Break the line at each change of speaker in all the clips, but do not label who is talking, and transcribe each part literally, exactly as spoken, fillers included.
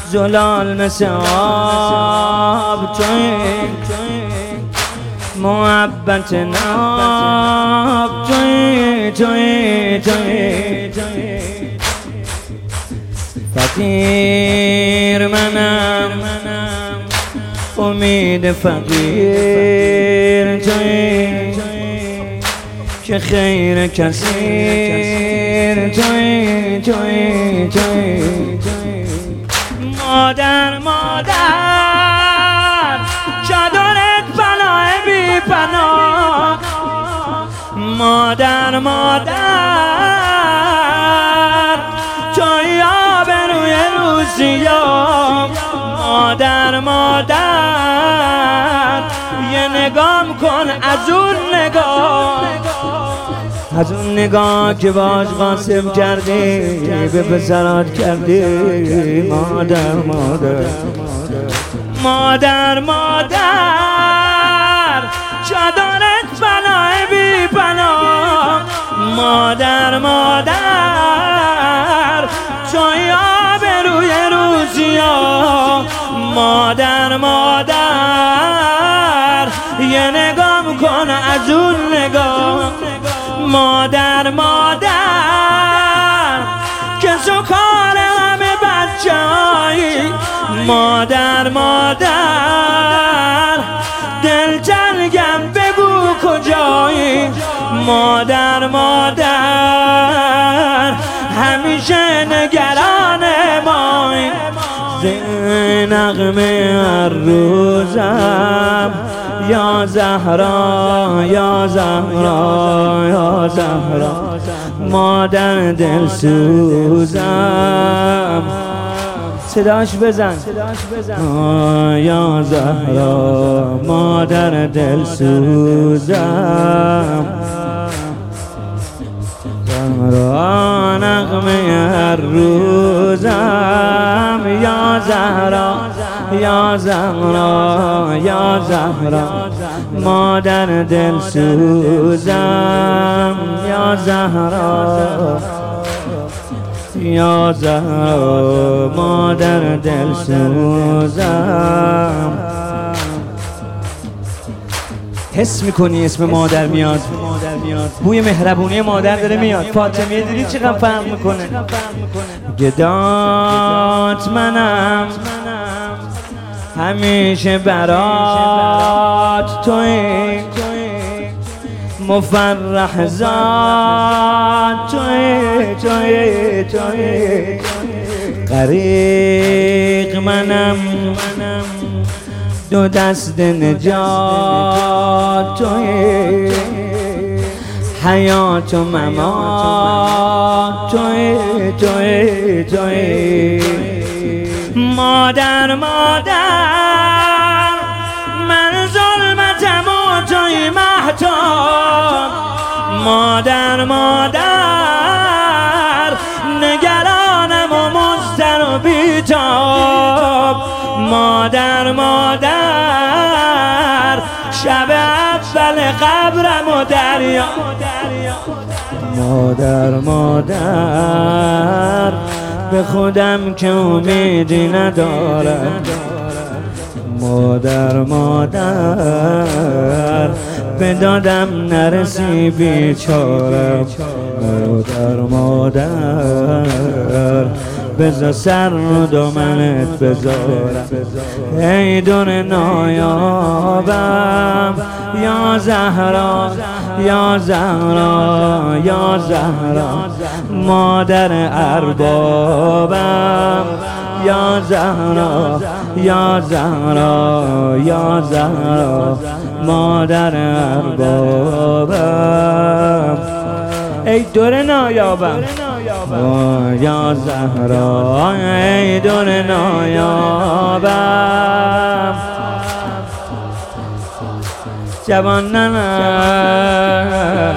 زلال مثل آب توی محبت ناب توی توی توی فقیر منم امید فقیر توی که خیر کثیر توی توی توی مادر مادر چادرت پناه بی پناه مادر مادر توی آبروی روزیام مادر مادر یه نگام کن از اون نگاه از اون نگاه که باش قاسم کردی به پسرات کردی مادر مادر مادر مادر چادرت پناه بی پناه مادر مادر توی آبروی روزیا مادر مادر یه نگام کن از اون نگاه مادر مادر که سکار همه بچه هایی مادر مادر دل تنگم بگو کجایی مادر مادر همیشه نگران مایی زین نغمه هر روزم یا زهرا یا زهرا یا زهرا مادر دل سوزم صداش بزن یا زهرا مادر دل سوزم زهرا نغمه هر روزم یا زهرا یا زهرا یا زهرا مادر دل سوزم یا زهرا یا زهرا مادر دل سوزم حس میکنی اسم مادر میاد بوی مهربونی مادر داره میاد فاطمه دیدی چقدر فهم میکنه گدات منم همیشه برات توی مفرح ذات توی توی توی غریق منم دو دست نجات توی حیات و ممات توی توی توی مادر مادر من ظلمتم و توی مهتاب مادر مادر نگرانم و مضطر و بیتاب مادر مادر شب اول قبرم و دریا مادر مادر به خودم که امیدی ندارم مادر مادر به دادم نرسی بیچارم مادر مادر بذار سر رو دامنت بذارم ای دور نایابم یا زهرا یا زهرا یا زهرا مادر اربابم یا زهرا یا زهرا یا زهرا مادر اربابم ای دور نایابم یا زهرا ای دور نایابم جوان ننم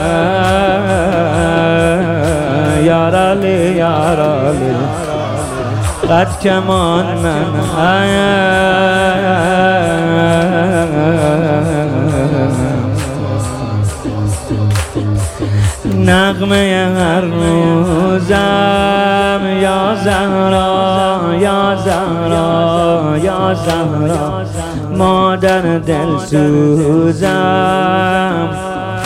یارالی یارالی قد کمان من نغمه هر روزم یا زهرا یا زهرا زهرا یا زهرا مادر دل سوزم